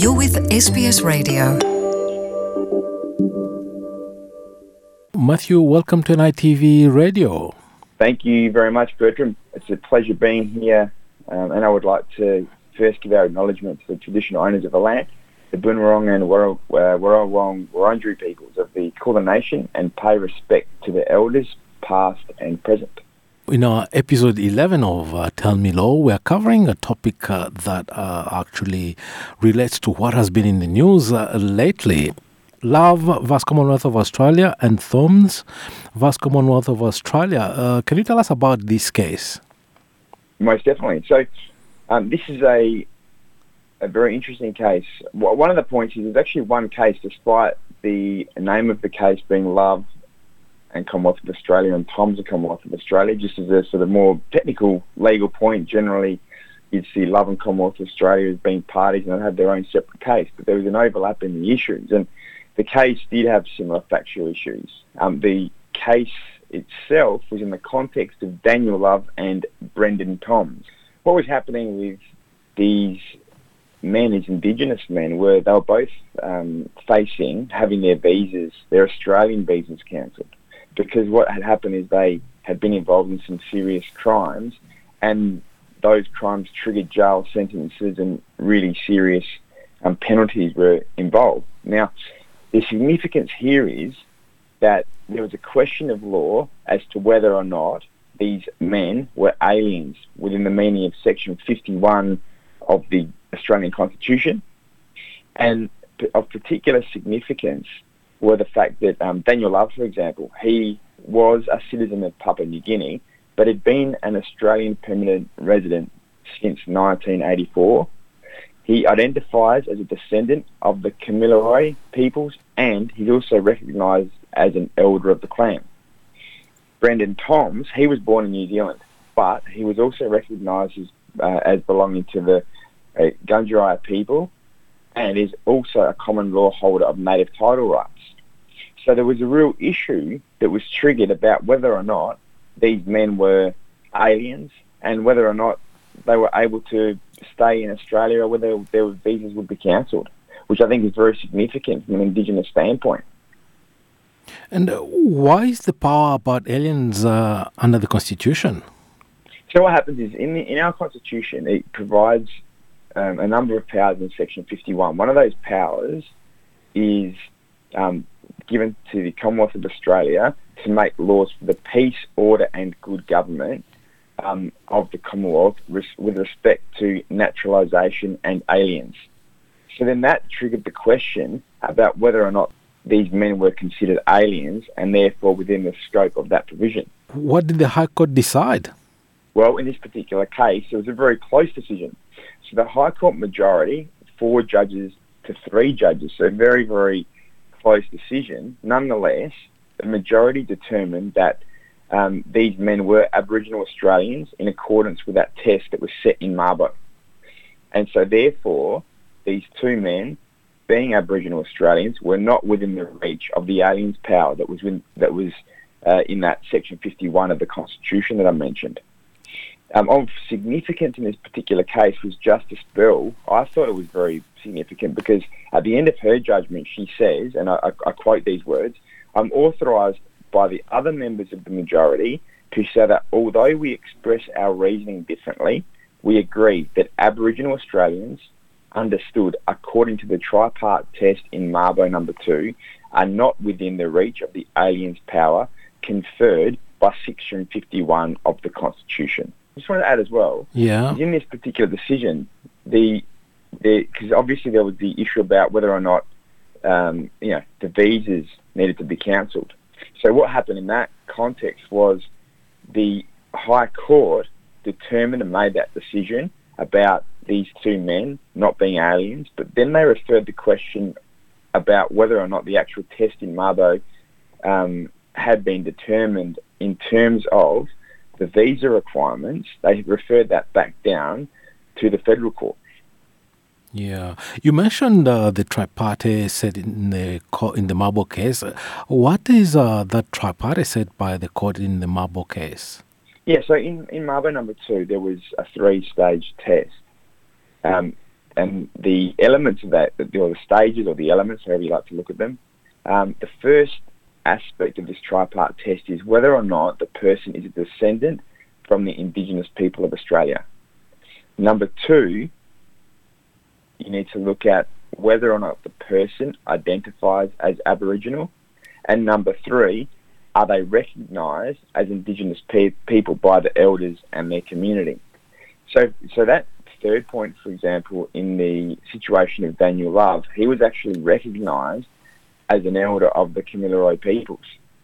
You're with SBS Radio. Matthew, welcome to NITV Radio. Thank you very much, Bertram. It's a pleasure being here, and I would like to first give our acknowledgement to the traditional owners of the land, the Boonwurrung and Wurrung Wurundjeri peoples of the Kulin Nation, and pay respect to the elders, past and present. In our episode 11 of Tell Me Law, we're covering a topic that actually relates to what has been in the news lately. Love vs Commonwealth of Australia and Thoms vs Commonwealth of Australia. Can you tell us about this case? Most definitely. So this is a very interesting case. One of the points is there's actually one case, despite the name of the case being Love and Commonwealth of Australia and Thoms and Commonwealth of Australia. Just as a sort of more technical legal point, generally you'd see Love and Commonwealth of Australia as being parties and they have their own separate case, but there was an overlap in the issues, and the case did have similar factual issues. The case itself was in the context of Daniel Love and Brendan Thoms. What was happening with these men, these Indigenous men, were they were both facing having their Australian visas cancelled, because what had happened is they had been involved in some serious crimes, and those crimes triggered jail sentences and really serious penalties were involved. Now, the significance here is that there was a question of law as to whether or not these men were aliens within the meaning of Section 51 of the Australian Constitution. And of particular significance were the fact that Daniel Love, for example, he was a citizen of Papua New Guinea, but had been an Australian permanent resident since 1984. He identifies as a descendant of the Kamilaroi peoples, and he's also recognised as an elder of the clan. Brendan Thoms, he was born in New Zealand, but he was also recognised as belonging to the Gundjerei people, and is also a common law holder of native title rights. So there was a real issue that was triggered about whether or not these men were aliens and whether or not they were able to stay in Australia or whether their visas would be cancelled, which I think is very significant from an Indigenous standpoint. And why is the power about aliens under the Constitution? So what happens is in our Constitution, it provides a number of powers in Section 51. One of those powers is given to the Commonwealth of Australia to make laws for the peace, order and good government of the Commonwealth with respect to naturalisation and aliens. So then that triggered the question about whether or not these men were considered aliens and therefore within the scope of that provision. What did the High Court decide? Well, in this particular case, it was a very close decision. So the High Court majority, 4 judges to 3 judges, so a very, very close decision. Nonetheless, the majority determined that these men were Aboriginal Australians in accordance with that test that was set in Mabo. And so therefore, these 2 men, being Aboriginal Australians, were not within the reach of the aliens' power that was in that Section 51 of the Constitution that I mentioned. Of significance in this particular case was Justice Bell. I thought it was very significant because at the end of her judgment, she says, and I quote these words, "I'm authorised by the other members of the majority to say that although we express our reasoning differently, we agree that Aboriginal Australians understood according to the tripart test in Mabo number 2 are not within the reach of the aliens' power conferred by Section 51 of the Constitution." I just want to add as well, in this particular decision, because obviously there was the issue about whether or not the visas needed to be cancelled. So what happened in that context was the High Court determined and made that decision about these 2 men not being aliens, but then they referred the question about whether or not the actual test in Mabo had been determined in terms of the visa requirements. They referred that back down to the federal court. Yeah, you mentioned the tripartite said in the Mabo case. What is the tripartite said by the court in the Mabo case? Yeah, so in Mabo number 2, there was a 3-stage test. and the elements of that, or the stages or the elements, however you like to look at them, the first aspect of this tripart test is whether or not the person is a descendant from the Indigenous people of Australia. Number two, you need to look at whether or not the person identifies as Aboriginal. And number three, are they recognised as Indigenous people by the elders and their community? So that third point, for example, in the situation of Daniel Love, he was actually recognised as an elder of the Kamilaroi peoples.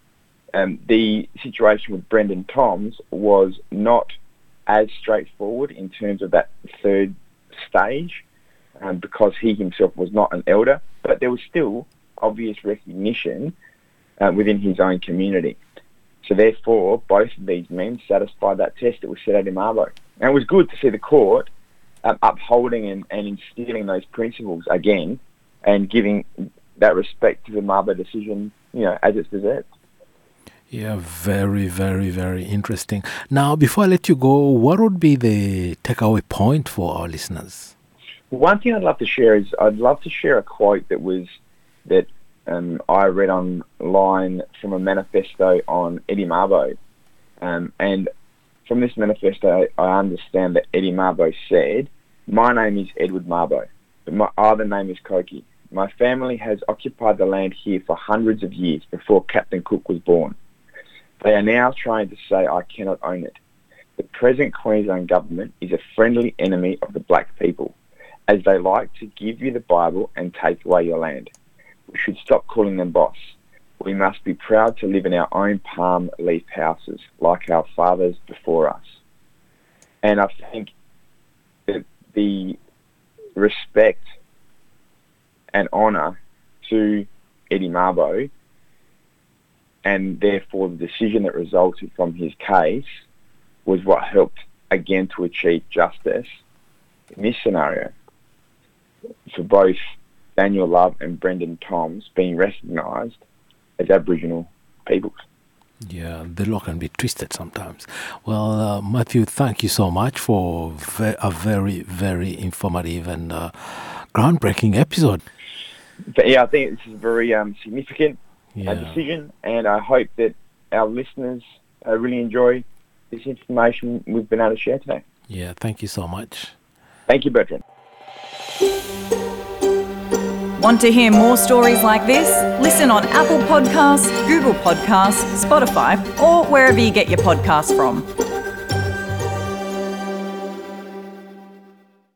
The situation with Brendan Toms was not as straightforward in terms of that third stage, because he himself was not an elder, but there was still obvious recognition within his own community. So therefore, both of these men satisfied that test that was set out in Mabo. And it was good to see the court upholding and instilling those principles again, and giving that respect to the Mabo decision, as it's deserved. Yeah, very, very, very interesting. Now, before I let you go, what would be the takeaway point for our listeners? One thing I'd love to share is I'd love to share a quote that I read online from a manifesto on Eddie Mabo. And from this manifesto, I understand that Eddie Mabo said, "My name is Edward Mabo, but my other name is Koki. My family has occupied the land here for hundreds of years before Captain Cook was born. They are now trying to say I cannot own it. The present Queensland government is a friendly enemy of the black people, as they like to give you the Bible and take away your land. We should stop calling them boss. We must be proud to live in our own palm leaf houses, like our fathers before us." And I think that the respect and honour to Eddie Mabo, and therefore the decision that resulted from his case, was what helped again to achieve justice in this scenario for both Daniel Love and Brendan Toms being recognised as Aboriginal peoples. Yeah, the law can be twisted sometimes. Well, Matthew, thank you so much for a very, very informative and groundbreaking episode. But yeah, I think this is a very significant decision, and I hope that our listeners really enjoy this information we've been able to share today. Yeah, thank you so much. Thank you, Bertrand. Want to hear more stories like this? Listen on Apple Podcasts, Google Podcasts, Spotify, or wherever you get your podcasts from.